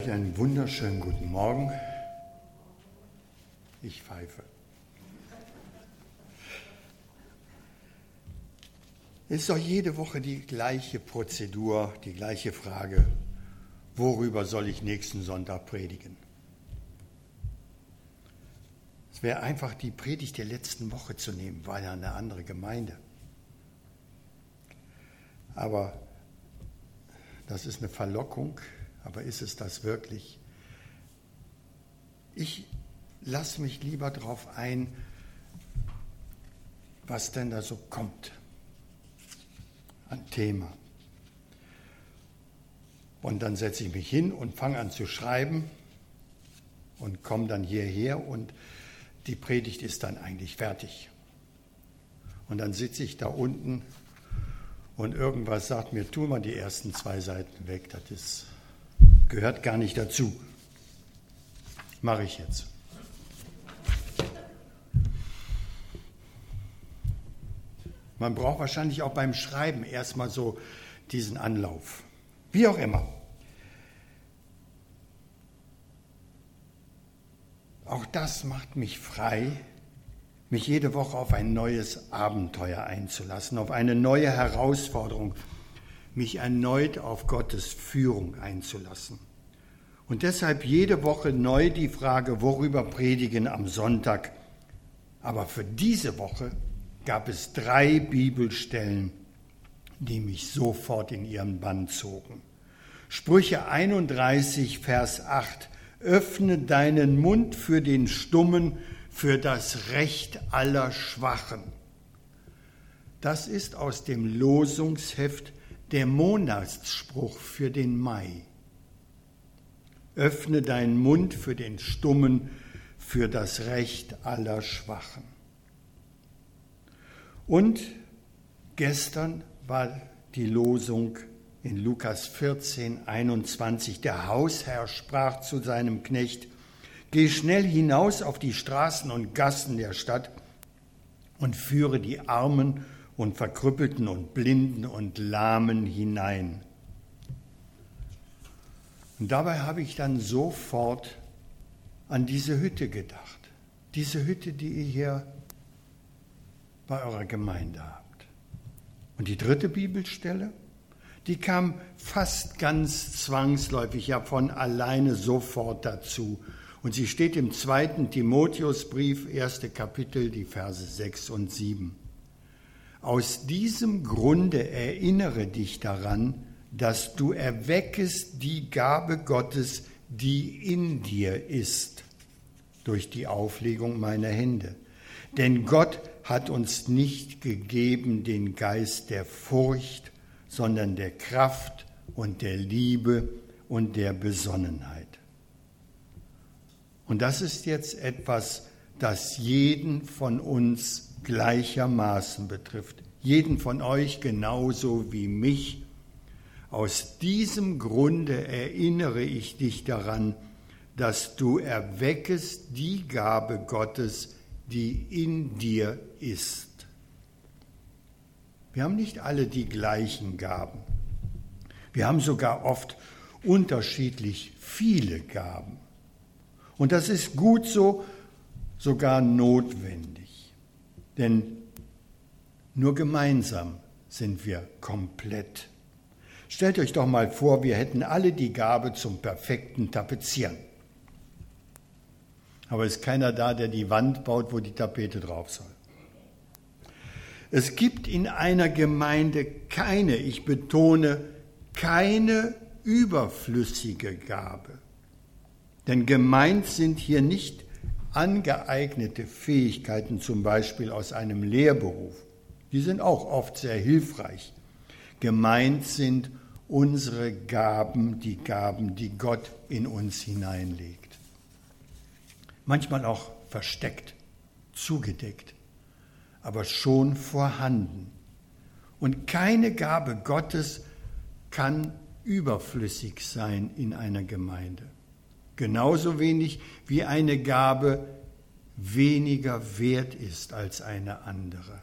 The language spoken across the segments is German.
euch einen wunderschönen guten Morgen. Ich pfeife. Es ist doch jede Woche die gleiche Prozedur, die gleiche Frage. Worüber soll ich nächsten Sonntag predigen? Es wäre einfach die Predigt der letzten Woche zu nehmen, war ja eine andere Gemeinde. Aber das ist eine Verlockung, aber ist es das wirklich? Ich lasse mich lieber darauf ein, was denn da so kommt an Thema. Und dann setze ich mich hin und fange an zu schreiben und komme dann hierher und die Predigt ist dann eigentlich fertig. Und dann sitze ich da unten und irgendwas sagt mir, tu mal die ersten 2 Seiten weg, das gehört gar nicht dazu. Mache ich jetzt. Man braucht wahrscheinlich auch beim Schreiben erstmal so diesen Anlauf. Wie auch immer. Auch das macht mich frei, mich jede Woche auf ein neues Abenteuer einzulassen, auf eine neue Herausforderung, mich erneut auf Gottes Führung einzulassen. Und deshalb jede Woche neu die Frage, worüber predigen am Sonntag. Aber für diese Woche gab es 3 Bibelstellen, die mich sofort in ihren Bann zogen. Sprüche 31, Vers 8. Öffne deinen Mund für den Stummen, für das Recht aller Schwachen. Das ist aus dem Losungsheft der Monatsspruch für den Mai. Öffne deinen Mund für den Stummen, für das Recht aller Schwachen. Und gestern war die Losung in Lukas 14, 21. Der Hausherr sprach zu seinem Knecht: Geh schnell hinaus auf die Straßen und Gassen der Stadt und führe die Armen und Verkrüppelten und Blinden und Lahmen hinein. Und dabei habe ich dann sofort an diese Hütte gedacht. Diese Hütte, die ihr hier bei eurer Gemeinde habt. Und die 3. Bibelstelle, die kam fast ganz zwangsläufig, ja von alleine sofort dazu. Und sie steht im 2. Timotheusbrief, 1. Kapitel, die Verse 6 und 7. Aus diesem Grunde erinnere dich daran, dass du erweckest die Gabe Gottes, die in dir ist, durch die Auflegung meiner Hände. Denn Gott hat uns nicht gegeben den Geist der Furcht, sondern der Kraft und der Liebe und der Besonnenheit. Und das ist jetzt etwas, das jeden von uns gleichermaßen betrifft. Jeden von euch genauso wie mich. Aus diesem Grunde erinnere ich dich daran, dass du erweckest die Gabe Gottes, die in dir ist. Wir haben nicht alle die gleichen Gaben. Wir haben sogar oft unterschiedlich viele Gaben. Und das ist gut so, sogar notwendig. Denn nur gemeinsam sind wir komplett. Stellt euch doch mal vor, wir hätten alle die Gabe zum perfekten Tapezieren. Aber es ist keiner da, der die Wand baut, wo die Tapete drauf soll. Es gibt in einer Gemeinde keine, ich betone, keine überflüssige Gabe. Denn gemeint sind hier nicht angeeignete Fähigkeiten, zum Beispiel aus einem Lehrberuf. Die sind auch oft sehr hilfreich. Gemeint sind unsere Gaben, die Gott in uns hineinlegt. Manchmal auch versteckt, zugedeckt, aber schon vorhanden. Und keine Gabe Gottes kann überflüssig sein in einer Gemeinde. Genauso wenig wie eine Gabe weniger wert ist als eine andere.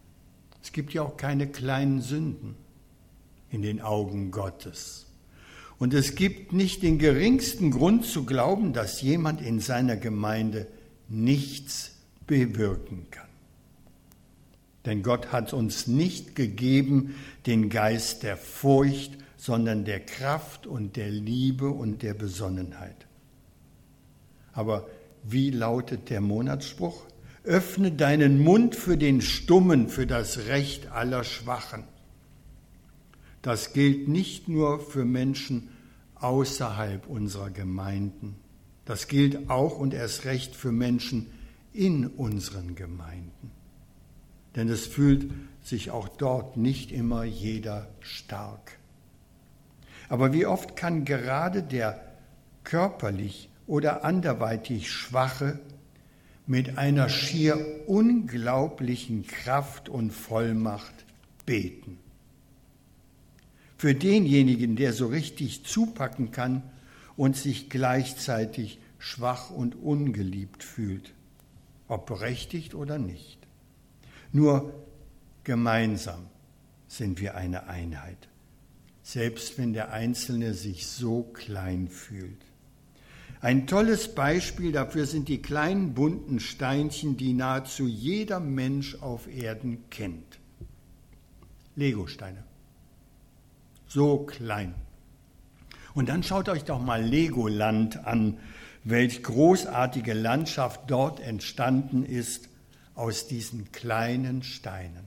Es gibt ja auch keine kleinen Sünden in den Augen Gottes. Und es gibt nicht den geringsten Grund zu glauben, dass jemand in seiner Gemeinde nichts bewirken kann. Denn Gott hat uns nicht gegeben den Geist der Furcht, sondern der Kraft und der Liebe und der Besonnenheit. Aber wie lautet der Monatsspruch? Öffne deinen Mund für den Stummen, für das Recht aller Schwachen. Das gilt nicht nur für Menschen außerhalb unserer Gemeinden. Das gilt auch und erst recht für Menschen in unseren Gemeinden. Denn es fühlt sich auch dort nicht immer jeder stark. Aber wie oft kann gerade der körperlich oder anderweitig Schwache mit einer schier unglaublichen Kraft und Vollmacht beten. Für denjenigen, der so richtig zupacken kann und sich gleichzeitig schwach und ungeliebt fühlt, ob berechtigt oder nicht. Nur gemeinsam sind wir eine Einheit, selbst wenn der Einzelne sich so klein fühlt. Ein tolles Beispiel dafür sind die kleinen bunten Steinchen, die nahezu jeder Mensch auf Erden kennt. Legosteine. So klein. Und dann schaut euch doch mal Legoland an, welch großartige Landschaft dort entstanden ist aus diesen kleinen Steinen.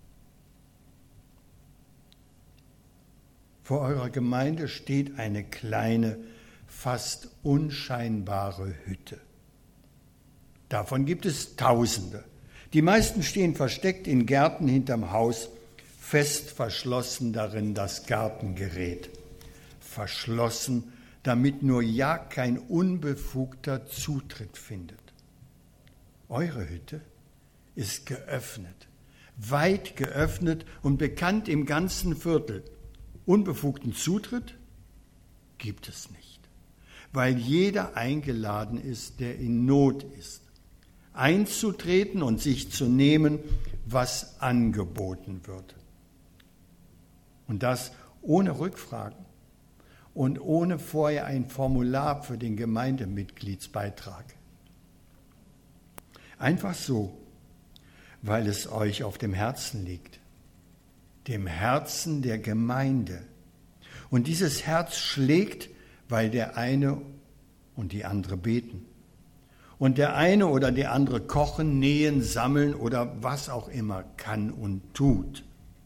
Vor eurer Gemeinde steht eine kleine, fast unscheinbare Hütte. Davon gibt es Tausende. Die meisten stehen versteckt in Gärten hinterm Haus, fest verschlossen darin das Gartengerät. Verschlossen, damit nur ja kein Unbefugter Zutritt findet. Eure Hütte ist geöffnet, weit geöffnet und bekannt im ganzen Viertel. Unbefugten Zutritt gibt es nicht, weil jeder eingeladen ist, der in Not ist, einzutreten und sich zu nehmen, was angeboten wird. Und das ohne Rückfragen und ohne vorher ein Formular für den Gemeindemitgliedsbeitrag. Einfach so, weil es euch auf dem Herzen liegt, dem Herzen der Gemeinde. Und dieses Herz schlägt, weil der eine und die andere beten. Und der eine oder die andere kochen, nähen, sammeln oder was auch immer kann und tut.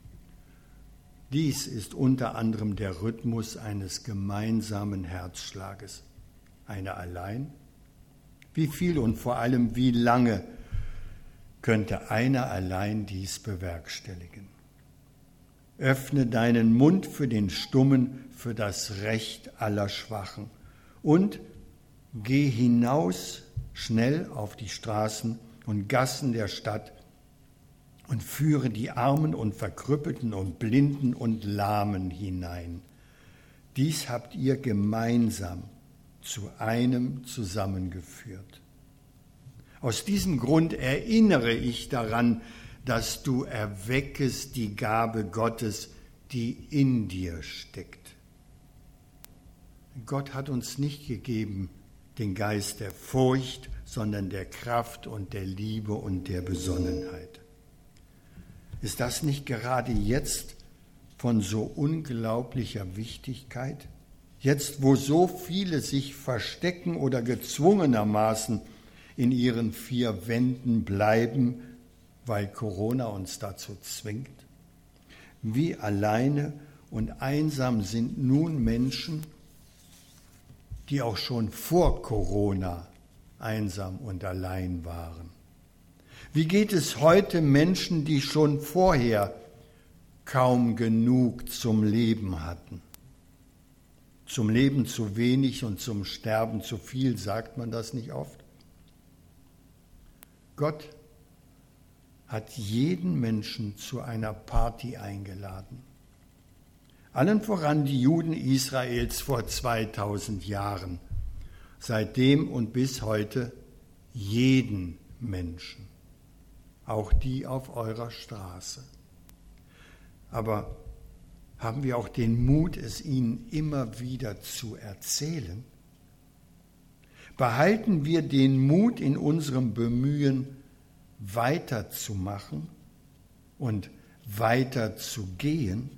Dies ist unter anderem der Rhythmus eines gemeinsamen Herzschlages. Einer allein? Wie viel und vor allem wie lange könnte einer allein dies bewerkstelligen? Öffne deinen Mund für den Stummen, für das Recht aller Schwachen und geh hinaus schnell auf die Straßen und Gassen der Stadt und führe die Armen und Verkrüppelten und Blinden und Lahmen hinein. Dies habt ihr gemeinsam zu einem zusammengeführt. Aus diesem Grund erinnere ich daran, dass du erweckest die Gabe Gottes, die in dir steckt. Gott hat uns nicht gegeben den Geist der Furcht, sondern der Kraft und der Liebe und der Besonnenheit. Ist das nicht gerade jetzt von so unglaublicher Wichtigkeit? Jetzt, wo so viele sich verstecken oder gezwungenermaßen in ihren vier Wänden bleiben, weil Corona uns dazu zwingt? Wie alleine und einsam sind nun Menschen, die auch schon vor Corona einsam und allein waren. Wie geht es heute Menschen, die schon vorher kaum genug zum Leben hatten? Zum Leben zu wenig und zum Sterben zu viel, sagt man das nicht oft? Gott hat jeden Menschen zu einer Party eingeladen. Allen voran die Juden Israels vor 2000 Jahren. Seitdem und bis heute jeden Menschen, auch die auf eurer Straße. Aber haben wir auch den Mut, es ihnen immer wieder zu erzählen? Behalten wir den Mut in unserem Bemühen, weiterzumachen und weiterzugehen?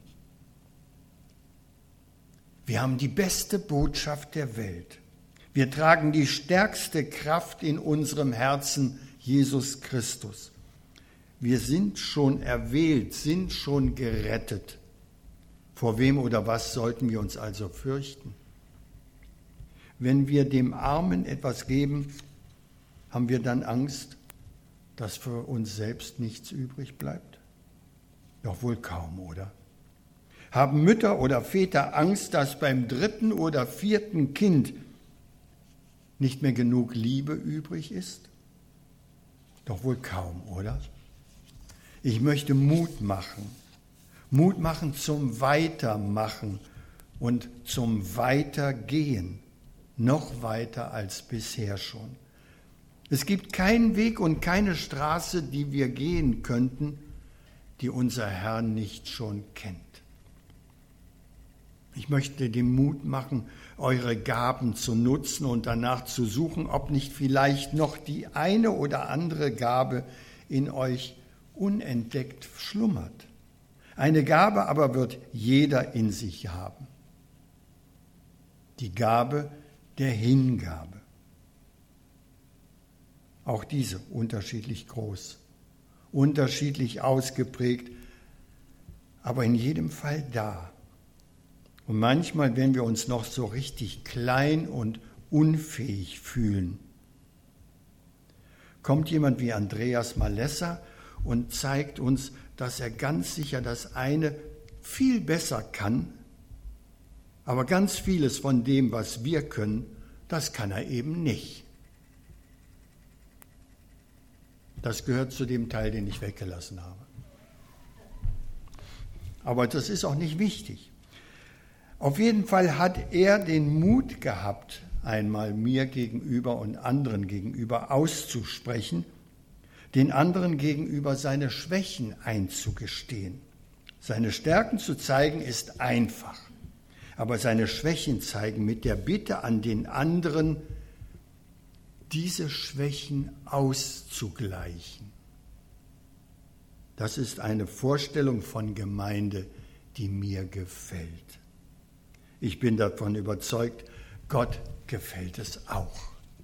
Wir haben die beste Botschaft der Welt. Wir tragen die stärkste Kraft in unserem Herzen, Jesus Christus. Wir sind schon erwählt, sind schon gerettet. Vor wem oder was sollten wir uns also fürchten? Wenn wir dem Armen etwas geben, haben wir dann Angst, dass für uns selbst nichts übrig bleibt? Doch wohl kaum, oder? Haben Mütter oder Väter Angst, dass beim 3. oder 4. Kind nicht mehr genug Liebe übrig ist? Doch wohl kaum, oder? Ich möchte Mut machen zum Weitermachen und zum Weitergehen, noch weiter als bisher schon. Es gibt keinen Weg und keine Straße, die wir gehen könnten, die unser Herr nicht schon kennt. Ich möchte den Mut machen, eure Gaben zu nutzen und danach zu suchen, ob nicht vielleicht noch die eine oder andere Gabe in euch unentdeckt schlummert. Eine Gabe aber wird jeder in sich haben. Die Gabe der Hingabe. Auch diese unterschiedlich groß, unterschiedlich ausgeprägt, aber in jedem Fall da. Und manchmal, wenn wir uns noch so richtig klein und unfähig fühlen, kommt jemand wie Andreas Malessa und zeigt uns, dass er ganz sicher das eine viel besser kann, aber ganz vieles von dem, was wir können, das kann er eben nicht. Das gehört zu dem Teil, den ich weggelassen habe. Aber das ist auch nicht wichtig. Auf jeden Fall hat er den Mut gehabt, einmal mir gegenüber und anderen gegenüber auszusprechen, den anderen gegenüber seine Schwächen einzugestehen. Seine Stärken zu zeigen ist einfach, aber seine Schwächen zeigen mit der Bitte an den anderen, diese Schwächen auszugleichen. Das ist eine Vorstellung von Gemeinde, die mir gefällt. Ich bin davon überzeugt, Gott gefällt es auch.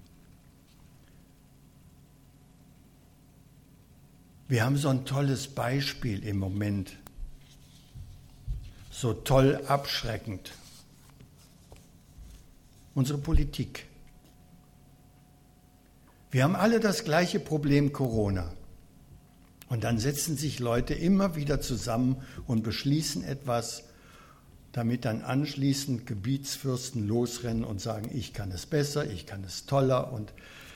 Wir haben so ein tolles Beispiel im Moment, so toll abschreckend. Unsere Politik. Wir haben alle das gleiche Problem Corona. Und dann setzen sich Leute immer wieder zusammen und beschließen etwas, damit dann anschließend Gebietsfürsten losrennen und sagen, ich kann es besser, ich kann es toller. Und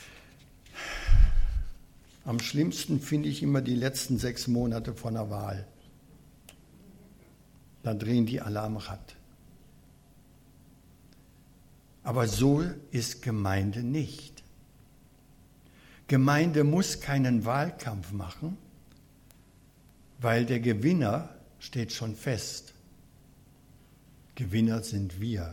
am schlimmsten finde ich immer die letzten 6 Monate vor einer Wahl. Da drehen die alle am Rad. Aber so ist Gemeinde nicht. Gemeinde muss keinen Wahlkampf machen, weil der Gewinner steht schon fest. Gewinner sind wir.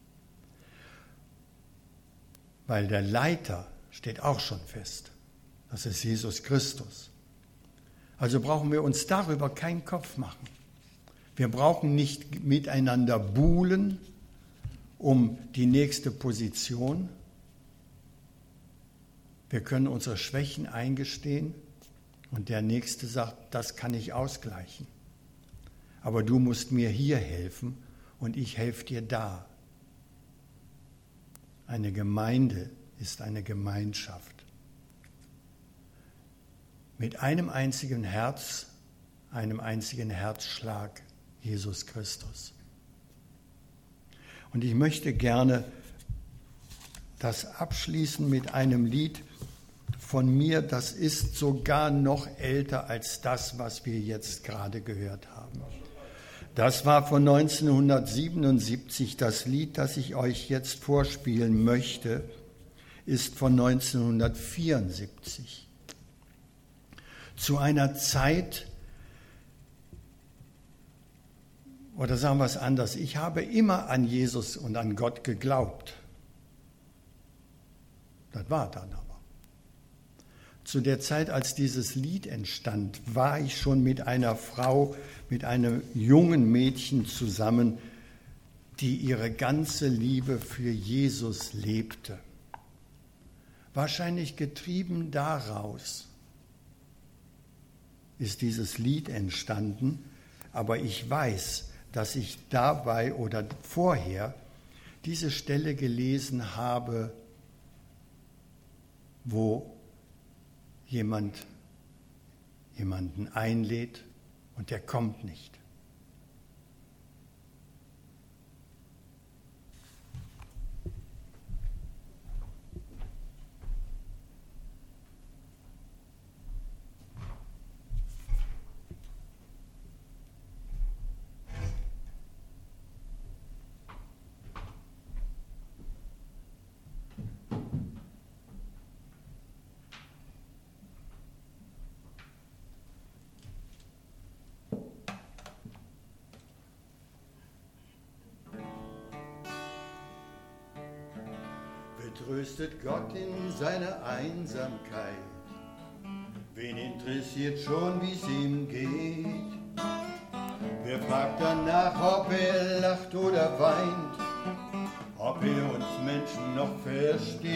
Weil der Leiter steht auch schon fest. Das ist Jesus Christus. Also brauchen wir uns darüber keinen Kopf machen. Wir brauchen nicht miteinander buhlen um die nächste Position. Wir können unsere Schwächen eingestehen und der Nächste sagt, das kann ich ausgleichen. Aber du musst mir hier helfen und ich helfe dir da. Eine Gemeinde ist eine Gemeinschaft. Mit einem einzigen Herz, einem einzigen Herzschlag, Jesus Christus. Und ich möchte gerne das abschließen mit einem Lied von mir, das ist sogar noch älter als das, was wir jetzt gerade gehört haben. Das war von 1977. Das Lied, das ich euch jetzt vorspielen möchte, ist von 1974. Zu einer Zeit, Oder sagen wir es anders, ich habe immer an Jesus und an Gott geglaubt. Das war dann aber. Zu der Zeit, als dieses Lied entstand, war ich schon mit einer Frau, mit einem jungen Mädchen zusammen, die ihre ganze Liebe für Jesus lebte. Wahrscheinlich getrieben daraus ist dieses Lied entstanden, aber ich weiß, dass ich dabei oder vorher diese Stelle gelesen habe, wo jemanden einlädt und der kommt nicht. Tröstet Gott in seiner Einsamkeit. Wen interessiert schon, wie es ihm geht? Wer fragt danach, ob er lacht oder weint, ob er uns Menschen noch versteht?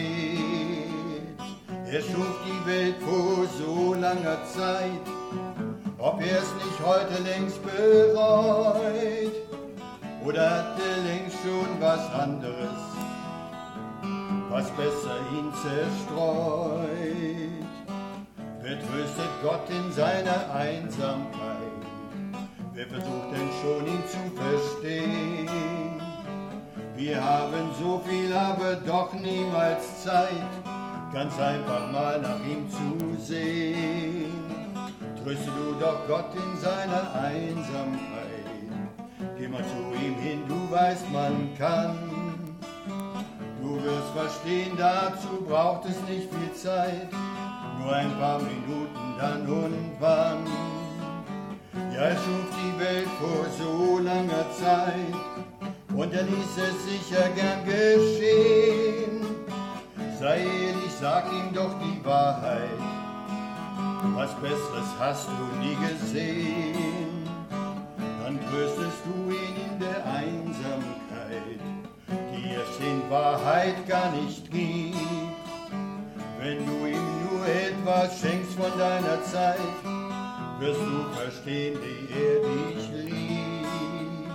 Er schuf die Welt vor so langer Zeit, ob er es nicht heute längst bereut, oder hat er längst schon was anderes, was besser ihn zerstreut. Wer tröstet Gott in seiner Einsamkeit? Wer versucht denn schon, ihn zu verstehen? Wir haben so viel, aber doch niemals Zeit, ganz einfach mal nach ihm zu sehen. Tröste du doch Gott in seiner Einsamkeit. Geh mal zu ihm hin, du weißt, man kann. Du wirst verstehen, dazu braucht es nicht viel Zeit, nur ein paar Minuten dann und wann. Ja, er schuf die Welt vor so langer Zeit und er ließ es sicher gern geschehen. Sei ehrlich, sag ihm doch die Wahrheit, was Besseres hast du nie gesehen. Dann tröstest du ihn in der Einsamkeit, die es in Wahrheit gar nicht gibt. Wenn du ihm nur etwas schenkst von deiner Zeit, wirst du verstehen, wie er dich liebt.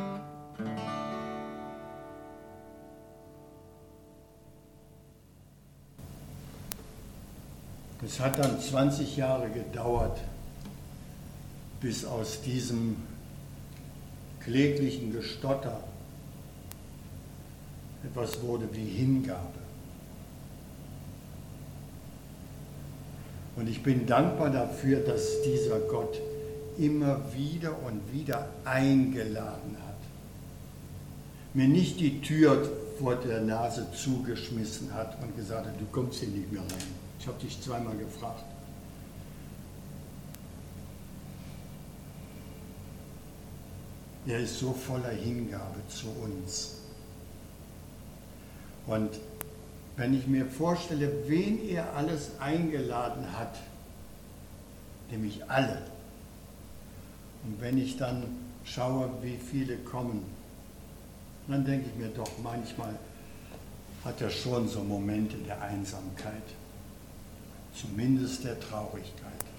Es hat dann 20 Jahre gedauert, bis aus diesem kläglichen Gestotter etwas wurde wie Hingabe. Und ich bin dankbar dafür, dass dieser Gott immer wieder und wieder eingeladen hat. Mir nicht die Tür vor der Nase zugeschmissen hat und gesagt hat, du kommst hier nicht mehr rein. Ich habe dich zweimal gefragt. Er ist so voller Hingabe zu uns. Und wenn ich mir vorstelle, wen er alles eingeladen hat, nämlich alle, und wenn ich dann schaue, wie viele kommen, dann denke ich mir doch, manchmal hat er schon so Momente der Einsamkeit, zumindest der Traurigkeit.